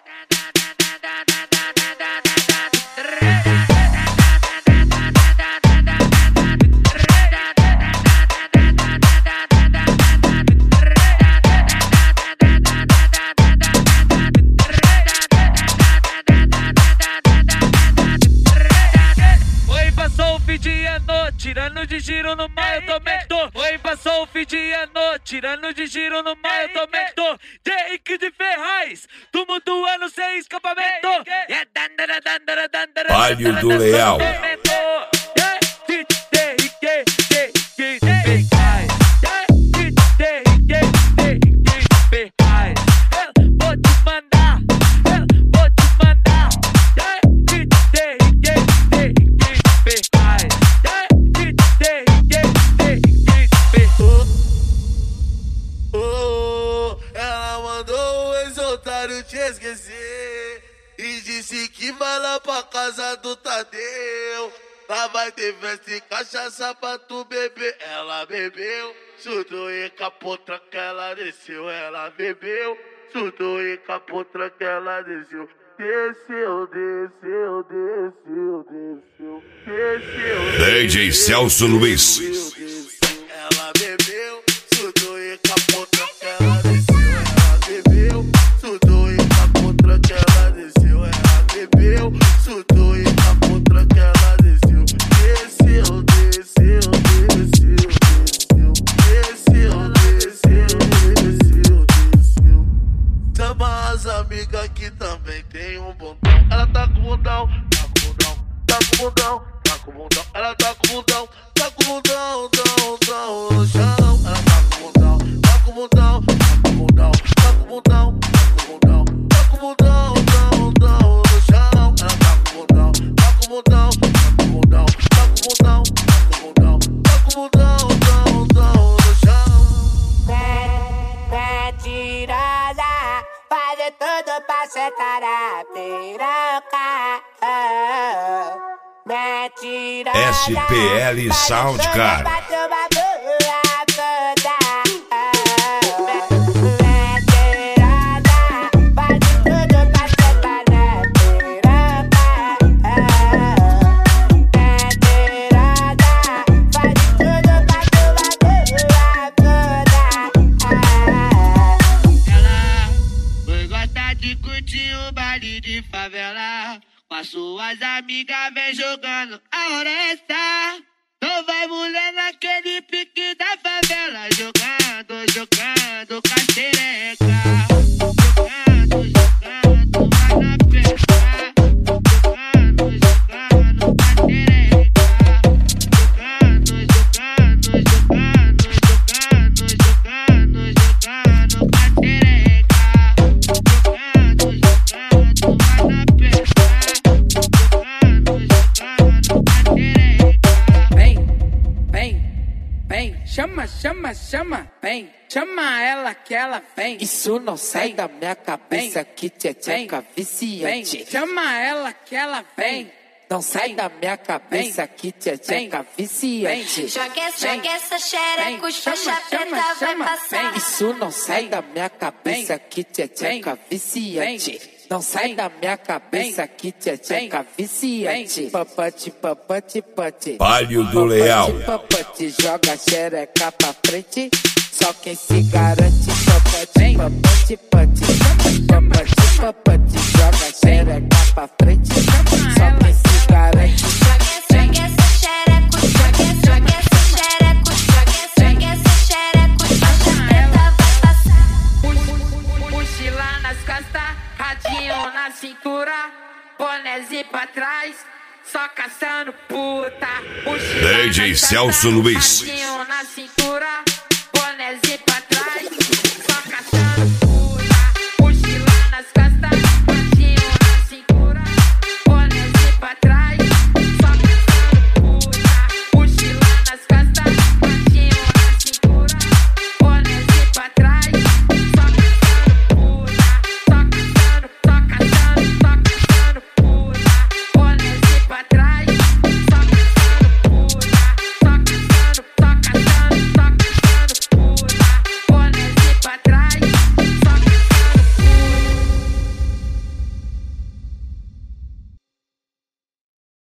Tirando de giro no mar, eu também tô. Oi, passou o fim de ano. Tirando de giro no mar, eu também tô. Jake de Ferraz, tumultuando sem escapamento. Palio do Leal. Te esquecer e disse que vai lá pra casa do Tadeu. Lá vai ter festa e cachaça pra tu beber. Ela bebeu, surtou e capô, tranca, ela desceu. Ela bebeu, surtou e capô, tranca, ela desceu. Desceu, desceu, desceu, desceu, desceu. DJ Celso Luiz. Ela bebeu, surtou e capô, tranca, ela desceu. Ela bebeu, surtou e capô, tranca, ela desceu. Ela bebeu, surtou e capô, tranca, ela desceu. Desceu, desceu, desceu, desceu, desceu, desceu, desceu. Chama as amigas que também tem um bundão. Ela tá com bundão, tá com bundão, tá com bundão, tá com bundão. Ela tá com bundão, tá com bundão, dão, dão no chão. Ela tá com bundão, tá com bundão, tá com bundão, tá com bundão, tá com bundão, tá com bundão, dão, dão no chão. Ela tá com bundão, tá com bundão, tá com bundão, tá com bundão, tá com bundão, tá com bundão, dão, dão no chão. Mentirosa, fazer tudo pra sentar a piroca. Mentirosa, SPL Soundcard. De favela, com as suas amigas vem jogando a oresta. Não vai mulher naquele pique da favela, jogando, jogando com a xereca. Jogando, jogando, vai na festa. Jogando, jogando com a xereca. Jogando, jogando, jogando, jogando, jogando, jogando com a xereca. Chama, chama, chama, vem. Chama ela que ela vem. Isso não sai da minha cabeça, que tcheca viciante. Vem. Chama ela que ela vem. Não sai da minha cabeça, que tcheca viciante. Joga essa xereca, os faixa preta vai passar. Isso não sai da minha cabeça, que tcheca viciante. Não sai da minha cabeça, que tcheca viciante. Papate, papate, papate. Palio do Leal. Papate, joga a xereca pra frente. Só quem se garante. Papate, papate, papate. Papate, papate, joga a xereca pra frente. Só quem se garante. Joga essa xereca, joga essa xereca, joga essa xereca, os faixa preta vai passar. Mochila nas costas, radinho na cintura, bonézinho pra trás, só caçando puta. Mochila DJ nas Celso costas, Luiz. radinho na cintura, bonézinho pra trás.